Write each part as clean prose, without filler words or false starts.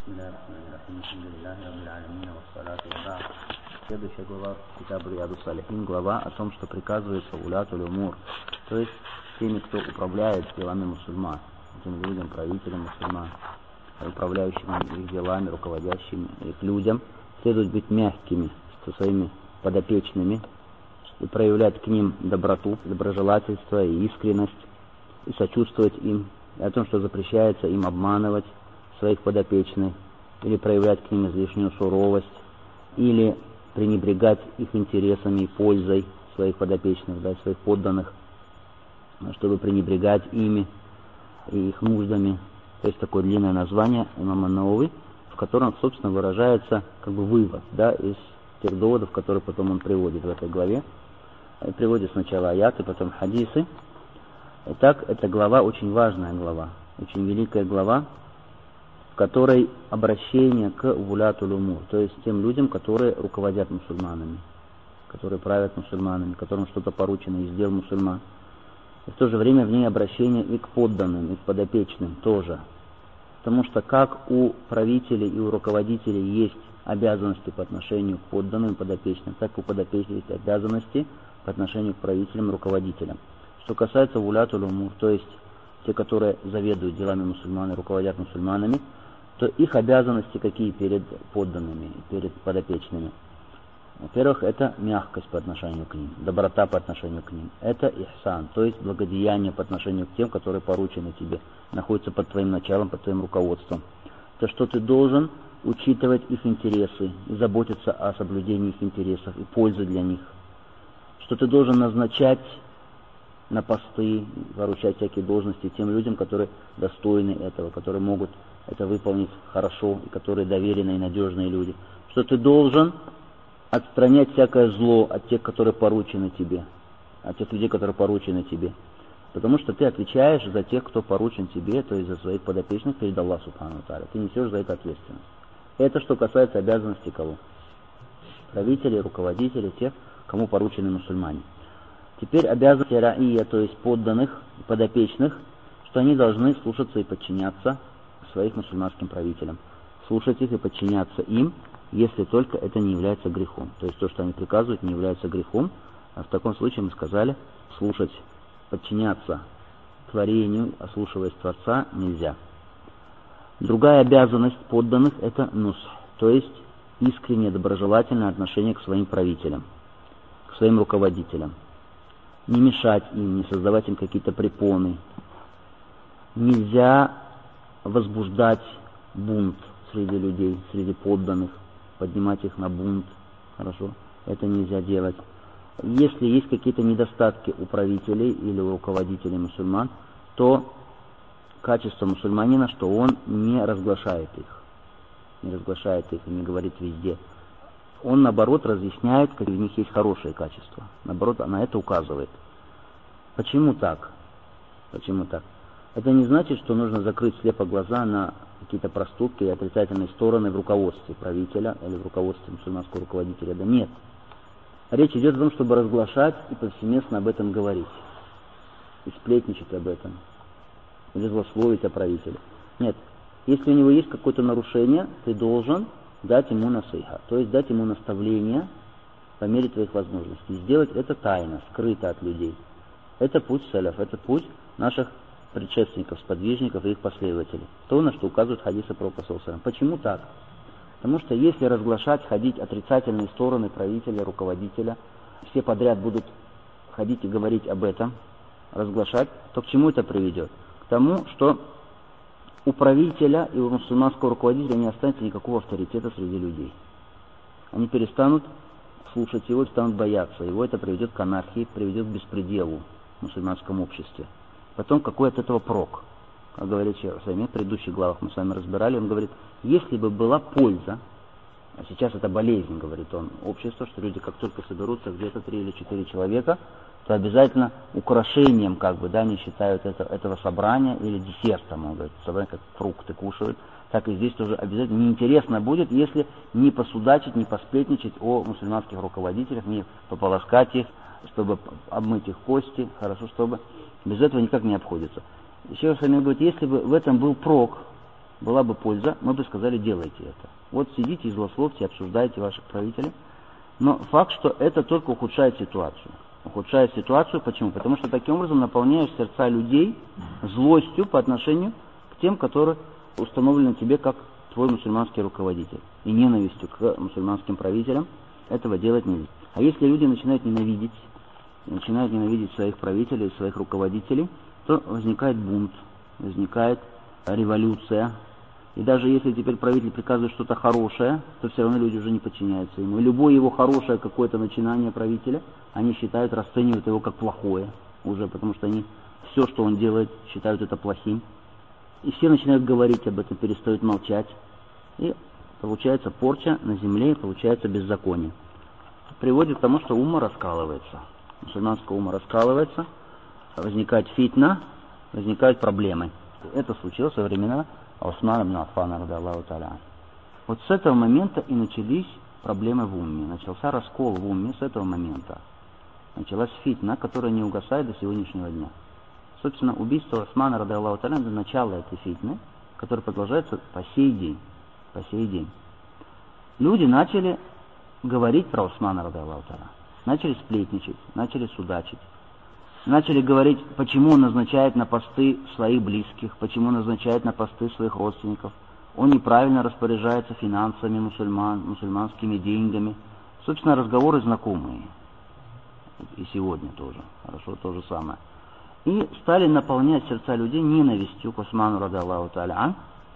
Следующая глава Китаб Рияду Салихин, глава о том, что приказывается улятуль умур, то есть теми, кто управляет делами мусульман, этим людям, правителям мусульман, управляющими их делами, руководящими их людям, следует быть мягкими со своими подопечными и проявлять к ним доброту, доброжелательство и искренность, и сочувствовать им, и о том, что запрещается им обманывать своих подопечных, или проявлять к ним излишнюю суровость, или пренебрегать их интересами и пользой своих подопечных, да, своих подданных, чтобы пренебрегать ими и их нуждами. То есть такое длинное название имама Науви, в котором, собственно, выражается как бы вывод, да, из тех доводов, которые потом он приводит в этой главе. Приводит сначала аяты, потом хадисы. Итак, эта глава очень важная глава, очень великая глава, в которой обращение к вулятуль умур, то есть тем людям, которые руководят мусульманами, которые правят мусульманами, которым что-то поручено из дел мусульман. И в то же время в ней обращение и к подданным, и к подопечным тоже. Потому что как у правителей и у руководителей есть обязанности по отношению к подданным и подопечным, так и у подопечных есть обязанности по отношению к правителям и руководителям. Что касается вулятуль умур, то есть те, которые заведуют делами мусульман и руководят мусульманами, то их обязанности какие перед подданными, перед подопечными? Во-первых, это мягкость по отношению к ним, доброта по отношению к ним. Это ихсан, то есть благодеяние по отношению к тем, которые поручены тебе, находятся под твоим началом, под твоим руководством. То, что ты должен учитывать их интересы и заботиться о соблюдении их интересов и пользы для них. Что ты должен назначать на посты, поручать всякие должности тем людям, которые достойны этого, которые могут это выполнить хорошо, и которые доверенные и надежные люди. Что ты должен отстранять всякое зло от тех, которые поручены тебе, от тех людей, которые поручены тебе. Потому что ты отвечаешь за тех, кто поручен тебе, то есть за своих подопечных перед Аллахом Субхану ва Тааля. Ты несешь за это ответственность. Это что касается обязанностей кого? Правителей, руководителей, тех, кому поручены мусульмане. Теперь обязанности раия, то есть подданных, подопечных, что они должны слушаться и подчиняться своих мусульманским правителям. Слушать их и подчиняться им, если только это не является грехом. То есть то, что они приказывают, не является грехом. А в таком случае мы сказали, слушать, подчиняться творению, ослушиваясь Творца, нельзя. Другая обязанность подданных – это нусх, то есть искреннее доброжелательное отношение к своим правителям, к своим руководителям. Не мешать им, не создавать им какие-то препоны. Нельзя возбуждать бунт среди людей, среди подданных, поднимать их на бунт. Хорошо? Это нельзя делать. Если есть какие-то недостатки у правителей или у руководителей мусульман, то качество мусульманина, что он не разглашает их. Не разглашает их и не говорит везде. Он, наоборот, разъясняет, какие в них есть хорошие качества. Наоборот, на это указывает. Почему так? Почему так? Это не значит, что нужно закрыть слепо глаза на какие-то проступки и отрицательные стороны в руководстве правителя или в руководстве мусульманского руководителя. Да нет. Речь идет о том, чтобы разглашать и повсеместно об этом говорить. И сплетничать об этом. Или злословить о правителе. Нет. Если у него есть какое-то нарушение, ты должен дать ему насиха, то есть дать ему наставление по мере твоих возможностей. Сделать это тайно, скрыто от людей. Это путь саляф, это путь наших предшественников, сподвижников и их последователей. То, на что указывают хадисы пророка саллаллаху алейхи ва саллям. Почему так? Потому что если разглашать, ходить отрицательные стороны правителя, руководителя, все подряд будут ходить и говорить об этом, разглашать, то к чему это приведет? К тому, что у правителя и у мусульманского руководителя не останется никакого авторитета среди людей. Они перестанут слушать его, перестанут бояться. Его это приведет к анархии, приведет к беспределу в мусульманском обществе. Потом какой от этого прок? Как говорит Шейх Усаймин, в предыдущих главах мы с вами разбирали, он говорит, если бы была польза, а сейчас это болезнь, говорит он, общество, что люди как только соберутся где-то 3 или 4 человека, то обязательно украшением, как бы, да, не считают этого собрания или десертом, он говорит, собрание как фрукты кушают, так и здесь тоже обязательно неинтересно будет, если не посудачить, не посплетничать о мусульманских руководителях, не пополоскать их, чтобы обмыть их кости, хорошо, чтобы без этого никак не обходится. Еще раз говорит, если бы в этом был прок, была бы польза, мы бы сказали, делайте это. Вот сидите и злословьте, обсуждайте ваших правителей. Но факт, что это только ухудшает ситуацию. Ухудшает ситуацию, почему? Потому что таким образом наполняешь сердца людей злостью по отношению к тем, которые установлены тебе как твой мусульманский руководитель. И ненавистью к мусульманским правителям этого делать нельзя. А если люди начинают ненавидеть своих правителей, своих руководителей, то возникает бунт, возникает революция. И даже если теперь правитель приказывает что-то хорошее, то все равно люди уже не подчиняются ему. И любое его хорошее какое-то начинание правителя, они считают, расценивают его как плохое уже, потому что они все, что он делает, считают это плохим. И все начинают говорить об этом, перестают молчать. И получается порча на земле, получается беззаконие. Приводит к тому, что умма раскалывается. Мусульманская умма раскалывается, возникает фитна, возникают проблемы. Это случилось во времена Усмана ибн Аффана, радиаллаху та'аля. Вот с этого момента и начались проблемы в умме. Начался раскол в умме с этого момента. Началась фитна, которая не угасает до сегодняшнего дня. Собственно, убийство Усмана, радиаллаху та'аля, это начало этой фитны, которая продолжается по сей день. По сей день. Люди начали говорить про Усмана, радиаллаху та'аля. Начали сплетничать, начали судачить. Начали говорить, почему он назначает на посты своих близких, почему назначает на посты своих родственников. Он неправильно распоряжается финансами мусульман, мусульманскими деньгами. Собственно, разговоры знакомые. И сегодня тоже. Хорошо, то же самое. И стали наполнять сердца людей ненавистью к Усману, радиаллаху та'аля,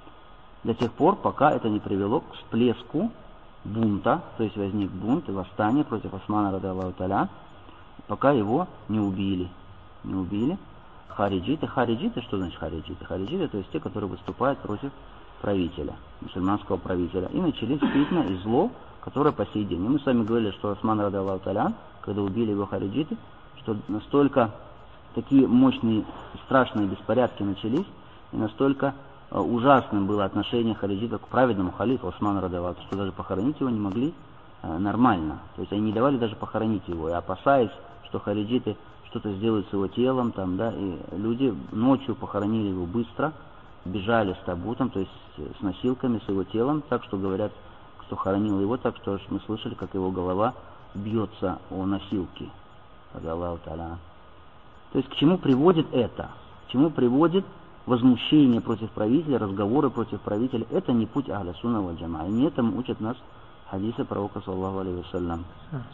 до тех пор, пока это не привело к всплеску бунта, то есть возник бунт и восстание против Усмана, радиаллаху та'аля, пока его не убили. Не убили. Хариджиты. Хариджиты, что значит хариджиты? Хариджиты, то есть те, которые выступают против правителя, мусульманского правителя. И начались фитна и зло, которое по сей день. И мы с вами говорили, что Усман, радиаллаху та'аля, когда убили его хариджиты, что настолько такие мощные, страшные беспорядки начались, и настолько ужасным было отношение хариджитов к праведному халифу Усману, радиаллаху та'аля, что даже похоронить его не могли нормально. То есть они не давали даже похоронить его, и опасаясь, что хариджиты что-то сделают с его телом, там, да, и люди ночью похоронили его быстро, бежали с табутом, то есть с носилками, с его телом, так что говорят, кто хоронил его, так что мы слышали, как его голова бьется о носилки. Аллаху та'аля. То есть к чему приводит это? К чему приводит возмущение против правителя, разговоры против правителя? Это не путь ахля сунна валь джамаа. И не этому учат нас хадисы пророка саллаллаху алейхи вассалям.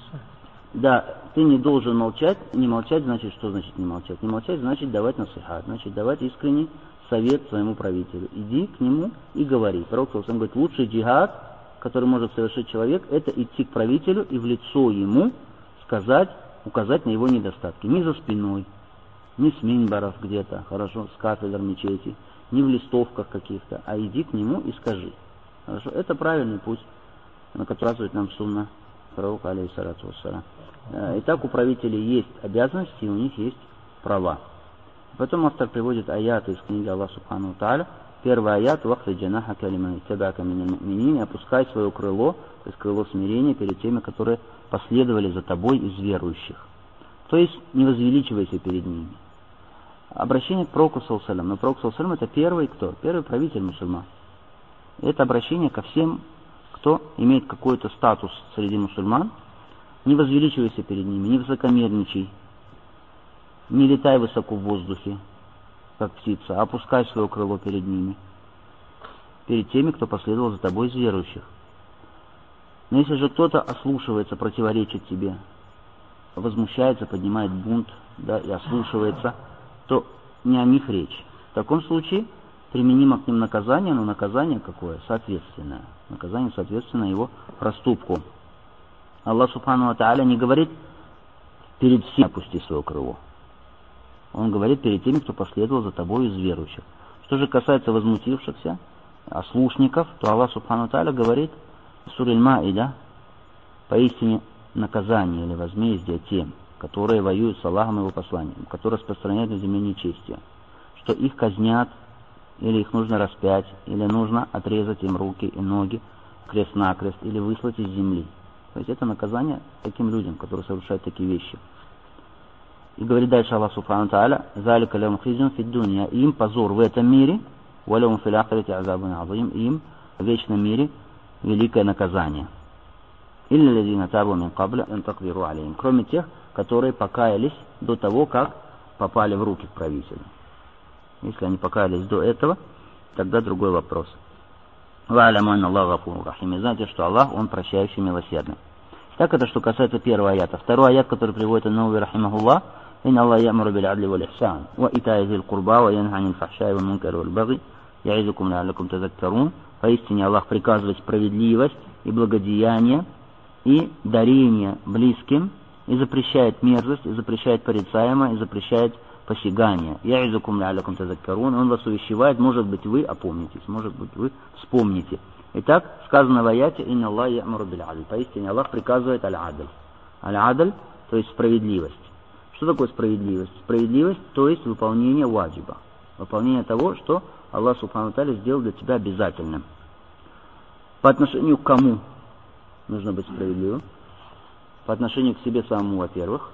Да, ты не должен молчать. Не молчать значит, что значит не молчать? Не молчать значит давать насихат, значит давать искренний совет своему правителю. Иди к нему и говори. Пророк саллаллаху алейхи вассалям говорит, лучший джихад, который может совершить человек, это идти к правителю и в лицо ему сказать, указать на его недостатки. Не за спиной, не с минбаров где-то, хорошо, с кафедр мечети, не в листовках каких-то, а иди к нему и скажи. Хорошо, это правильный путь, на который указывает нам сунна пророка, алейхиссалату вассалям. Итак, у правителей есть обязанности, и у них есть права. Потом автор приводит аяты из книги Аллаха Субхану Тааля. Первый аят, «Вахфи джанаха калиман иттабака миналь му'минин», опускай свое крыло, то есть крыло смирения перед теми, которые последовали за тобой из верующих. То есть не возвеличивайся перед ними. Обращение к пророку саллаллаху алейхи ва саллям. Но пророк саллаллаху алейхи ва саллям это первый кто? Первый правитель мусульман. Это обращение ко всем, кто имеет какой-то статус среди мусульман. Не возвеличивайся перед ними, не высокомерничай, не летай высоко в воздухе, как птица, а опускай свое крыло перед ними, перед теми, кто последовал за тобой из верующих. Но если же кто-то ослушивается, противоречит тебе, возмущается, поднимает бунт, да, и ослушивается, то не о них речь. В таком случае применимо к ним наказание, но наказание какое? Соответственное. Наказание соответственно его проступку. Аллах Субхану ва Тааля не говорит перед всем опусти свое крыло. Он говорит перед теми, кто последовал за тобой из верующих. Что же касается возмутившихся, ослушников, то Аллах Субхану ва Тааля говорит в суре Аль-Маида, поистине наказание или возмездие тем, которые воюют с Аллахом и его посланием, которые распространяют на земле нечестие, что их казнят, или их нужно распять, или нужно отрезать им руки и ноги крест-накрест, или выслать из земли. То есть это наказание таким людям, которые совершают такие вещи. И говорит дальше Аллах Субхану Тааля, «Залика лям хизюн фид дунья», им позор в этом мире, «Валявум фил ахирати азабун азим», им в вечном мире великое наказание. «Илля лазина табу мин кабля ан такдиру алейхим», кроме тех, которые покаялись до того, как попали в руки к правителю. Если они покаялись до этого, тогда другой вопрос. «Ва'аляму анна Аллаха гафурун рахим», и знаете, что Аллах, Он прощающий, милосердный. Так это что касается первого аята. Второй аят, который приводит Ан-Навави рахимахуллах: «Инна Аллах ямуру биль адли валь ихсан, ва итаи зил курба, ва янха анил фахшай валь мункар валь баги, я'изукум ла'аллакум тазаккарун». Поистине Аллах приказывает справедливость и благодеяние и дарение близким, и запрещает мерзость, и запрещает порицаемое, и запрещает посягание. «Я'изукум ла'аллакум тазаккарун». Он вас увещевает, может быть, вы опомнитесь, может быть, вы вспомните. Итак, сказано в аяте: «Инна Аллах ямуру биль адль». Поистине Аллах приказывает аль-адль. Аль-адль, то есть справедливость. Что такое справедливость? Справедливость, то есть выполнение ваджиба. Выполнение того, что Аллах Субхану ва Тааля сделал для тебя обязательным. По отношению к кому нужно быть справедливым? По отношению к себе самому, во-первых.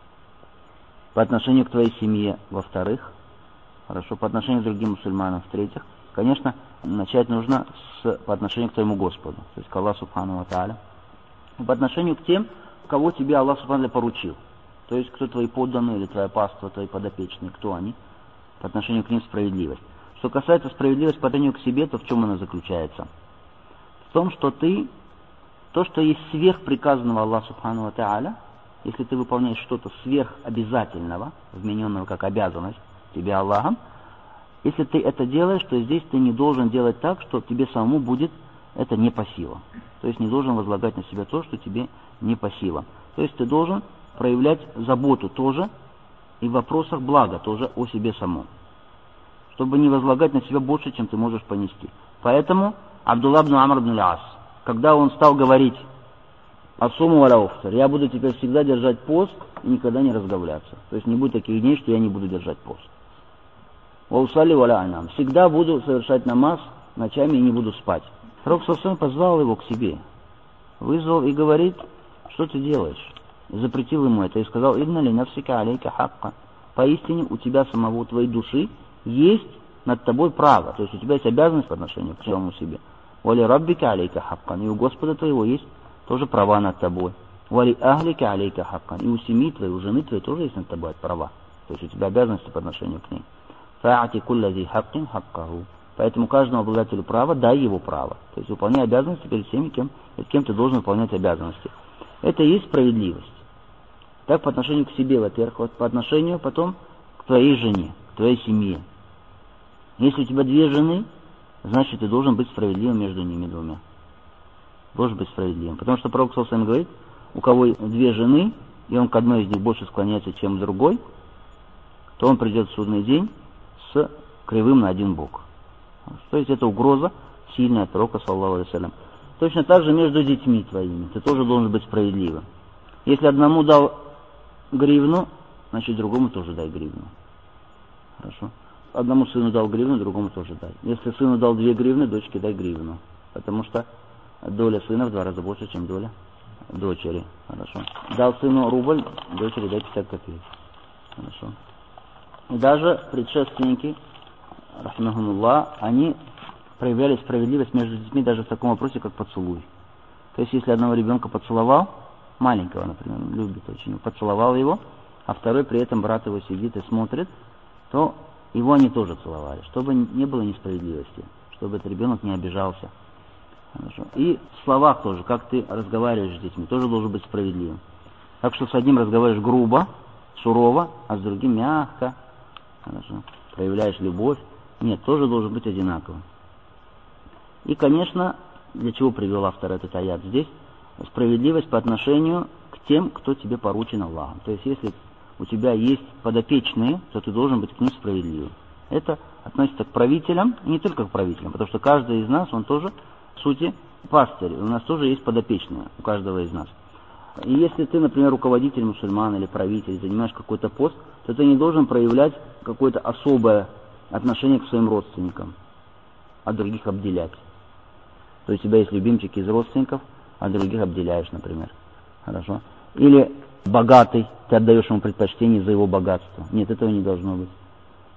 По отношению к твоей семье, во-вторых. Хорошо, по отношению к другим мусульманам, в-третьих. Конечно, начать нужно по отношению к твоему Господу, то есть к Аллаху Субхану ва Тааля. По отношению к тем, кого тебе Аллах Субхану ва Тааля поручил. То есть кто твои подданные или твоя паства, твои подопечные, кто они. По отношению к ним справедливость. Что касается справедливости по отношению к себе, то в чем она заключается? В том, что ты, то, что есть сверх приказанного Аллаху Субхану ва Тааля, если ты выполняешь что-то сверхобязательного, вмененного как обязанность тебе Аллахом, если ты это делаешь, то здесь ты не должен делать так, что тебе самому будет это не по силам. То есть не должен возлагать на себя то, что тебе не по силам. То есть ты должен проявлять заботу тоже и в вопросах блага тоже о себе самом, чтобы не возлагать на себя больше, чем ты можешь понести. Поэтому Абдулла ибн Амр ибн аль-Ас, когда он стал говорить «Асуму валя уфтар», я буду теперь всегда держать пост и никогда не разговляться. То есть не будет таких дней, что я не буду держать пост. «Ваусали валя анам», всегда буду совершать намаз ночами и не буду спать. Пророк ﷺ позвал его к себе, вызвал и говорит: что ты делаешь? И запретил ему это и сказал: «Инна ли нафсика алейка хакка», поистине у тебя самого, у твоей души есть над тобой право, то есть у тебя есть обязанность по отношению к самому себе. «Вали раббика алейка хаккан», и у Господа твоего есть тоже права над тобой. «Вали ахлика алейка хаккан», и у семьи твоей, у жены твоей тоже есть над тобой права, то есть у тебя обязанности по отношению к ней. «Фа'ати кулля зи хаккин хаккаху», поэтому каждому обладателю права дай его право, то есть выполняй обязанности перед всеми, перед кем ты должен выполнять обязанности. Это и есть справедливость. Так по отношению к себе, во-первых, вот по отношению потом к твоей жене, к твоей семье. Если у тебя две жены, значит ты должен быть справедливым между ними двумя. Должен быть справедливым. Потому что Пророк ﷺ говорит: у кого две жены, и он к одной из них больше склоняется, чем к другой, то он придет в судный день с кривым на один бок. То есть это угроза сильная от Пророка ﷺ. Точно так же между детьми твоими. Ты тоже должен быть справедливым. Если одному дал гривну, значит другому тоже дай гривну. Хорошо? Одному сыну дал гривну, другому тоже дай. Если сыну дал 2 гривны, дочке дай гривну. Потому что доля сына в 2 раза больше, чем доля дочери. Хорошо? Дал сыну рубль, дочери дай 50 копеек. Хорошо? И даже предшественники, рахмахумуллах, они проявляли справедливость между детьми даже в таком вопросе, как поцелуй. То есть, если одного ребенка поцеловал, маленького, например, любит очень, поцеловал его, а второй при этом брат его сидит и смотрит, то его они тоже целовали, чтобы не было несправедливости, чтобы этот ребенок не обижался. Хорошо. И в словах тоже, как ты разговариваешь с детьми, тоже должен быть справедливым. Так что с одним разговариваешь грубо, сурово, а с другим мягко. Хорошо. Проявляешь любовь. Нет, тоже должен быть одинаковым. И, конечно, для чего привел автор этот аят здесь? Справедливость по отношению к тем, кто тебе поручен Аллахом. То есть, если у тебя есть подопечные, то ты должен быть к ним справедливым. Это относится к правителям, и не только к правителям, потому что каждый из нас, он тоже, в сути, пастырь. У нас тоже есть подопечные, у каждого из нас. И если ты, например, руководитель мусульман или правитель, занимаешь какой-то пост, то ты не должен проявлять какое-то особое отношение к своим родственникам, а других обделять. То есть у тебя есть любимчики из родственников, а других обделяешь, например. Хорошо? Или богатый, ты отдаешь ему предпочтение за его богатство. Нет, этого не должно быть.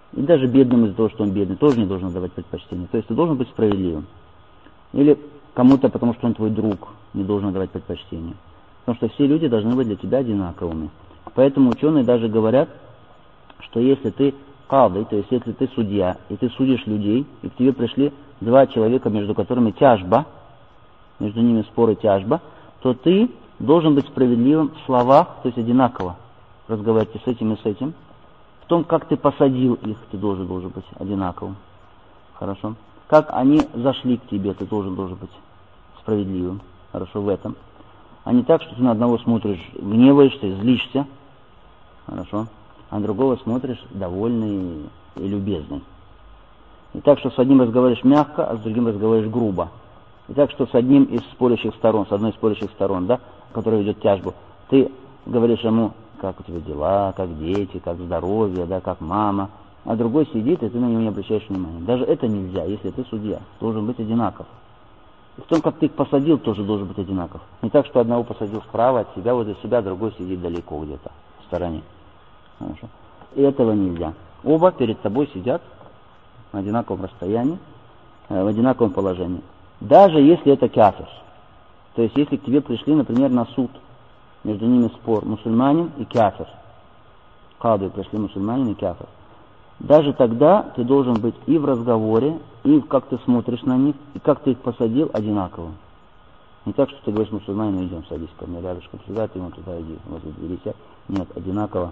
И даже бедным из-за того, что он бедный, тоже не должен давать предпочтение. То есть ты должен быть справедливым. Или кому-то, потому что он твой друг, не должен давать предпочтение. Потому что все люди должны быть для тебя одинаковыми. Поэтому ученые даже говорят, что если ты кады, то есть если ты судья, и ты судишь людей, и к тебе пришли два человека, между которыми тяжба, между ними спор и тяжба, то ты должен быть справедливым в словах, то есть одинаково разговаривать с этим и с этим. В том, как ты посадил их, ты должен быть одинаковым. Хорошо? Как они зашли к тебе, ты должен быть справедливым. Хорошо, в этом. А не так, что ты на одного смотришь, гневаешься, злишься. Хорошо? А на другого смотришь довольный и любезный. И так, что с одним разговариваешь мягко, а с другим разговариваешь грубо. И так, что с одним из спорящих сторон, с одной из спорящих сторон, да, которая ведет тяжбу, ты говоришь ему, как у тебя дела, как дети, как здоровье, да, как мама, а другой сидит, и ты на него не обращаешь внимания. Даже это нельзя, если ты судья. Должен быть одинаков. И в том, как ты их посадил, тоже должен быть одинаков. Не так, что одного посадил справа от себя, возле себя, другой сидит далеко где-то, в стороне. Хорошо. И этого нельзя. Оба перед тобой сидят на одинаковом расстоянии, в одинаковом положении. Даже если это кафир. То есть, если к тебе пришли, например, на суд, между ними спор, мусульманин и кафир. Кады пришли мусульманин и кафир. Даже тогда ты должен быть и в разговоре, и как ты смотришь на них, и как ты их посадил, одинаковым. Не так, что ты говоришь мусульманину, идем, садись ко мне рядышком сюда, ты ему туда иди, возле двери сядь. Нет, одинаково.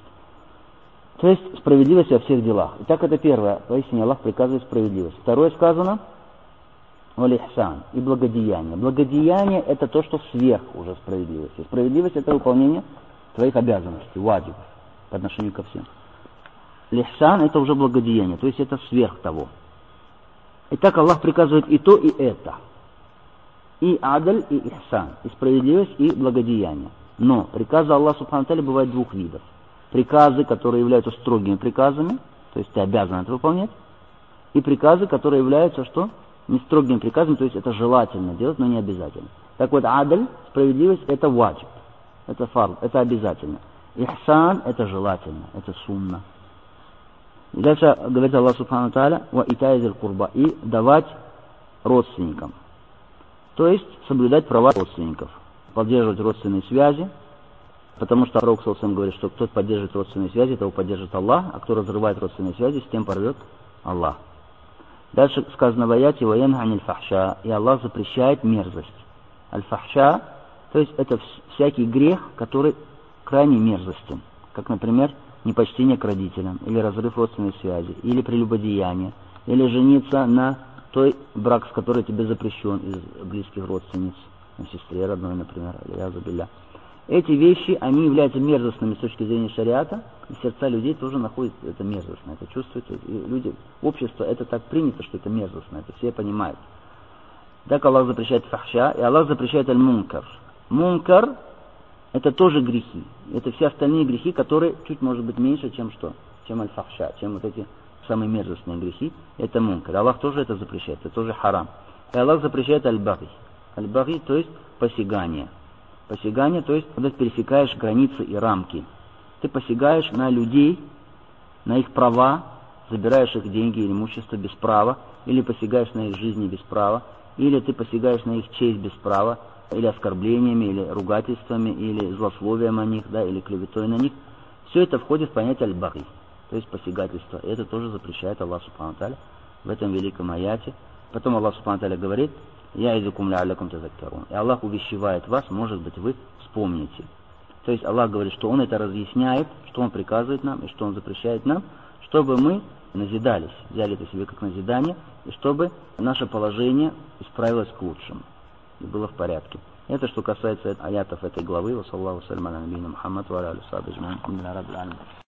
То есть справедливость во всех делах. Итак, это первое. Поистине Аллах приказывает справедливость. Второе сказано валихсан и благодеяние. Благодеяние это то, что сверх уже справедливости. Справедливость это выполнение твоих обязанностей, ваджибов по отношению ко всем. Лихсан это уже благодеяние, то есть это сверх того. Итак, Аллах приказывает и то, и это. И адаль, и ихсан, и справедливость, и благодеяние. Но приказы Аллаха Субхану ва Тааля бывают двух видов. Приказы, которые являются строгими приказами, то есть ты обязан это выполнять, и приказы, которые являются что? Не строгими приказами, то есть это желательно делать, но не обязательно. Так вот, адаль, справедливость, это ваджиб, это фард, это обязательно. Ихсан, это желательно, это сунна. И дальше говорит Аллах Субхану ва Тааля, ва итайзиль курба, и давать родственникам. То есть соблюдать права родственников, поддерживать родственные связи, потому что Пророк ﷺ говорит, что кто поддерживает родственные связи, того поддержит Аллах, а кто разрывает родственные связи, с тем порвет Аллах. Дальше сказано в аяте «Ваянха аниль фахша», и Аллах запрещает мерзость. Аль-фахша, то есть это всякий грех, который крайне мерзостен, как, например, непочтение к родителям, или разрыв родственной связи, или прелюбодеяние, или жениться на той брак, с которой тебе запрещен из близких родственниц, на сестре родной, например, аль-язу-билля. Эти вещи, они являются мерзостными с точки зрения шариата, и сердца людей тоже находят это мерзостно, это чувствуют, и люди, общество, это так принято, что это мерзостно, это все понимают. Так Аллах запрещает фахша, и Аллах запрещает аль-мункар. Мункар – это тоже грехи, это все остальные грехи, которые чуть, может быть, меньше, чем что? Чем аль-фахша, чем вот эти самые мерзостные грехи, это мункар. Аллах тоже это запрещает, это тоже харам. И Аллах запрещает аль-баги. Аль-баги, то есть посягание. Посягание, то есть, когда ты пересекаешь границы и рамки. Ты посягаешь на людей, на их права, забираешь их деньги или имущество без права, или посягаешь на их жизни без права, или ты посягаешь на их честь без права, или оскорблениями, или ругательствами, или злословием о них, да, или клеветой на них. Все это входит в понятие аль-баги, то есть посягательство. И это тоже запрещает Аллах Субхану ва Тааля в этом великом аяте. Потом Аллах Субхану ва Тааля говорит: «Я идукум ля'аллякум тазаккарун». И Аллах увещевает вас, может быть, вы вспомните. То есть Аллах говорит, что Он это разъясняет, что Он приказывает нам и что Он запрещает нам, чтобы мы назидались, взяли это себе как назидание, и чтобы наше положение исправилось к лучшему и было в порядке. Это что касается аятов этой главы. Ва саллаллаху аля набийина Мухаммад ва аля алихи ва сахбихи аджмаин.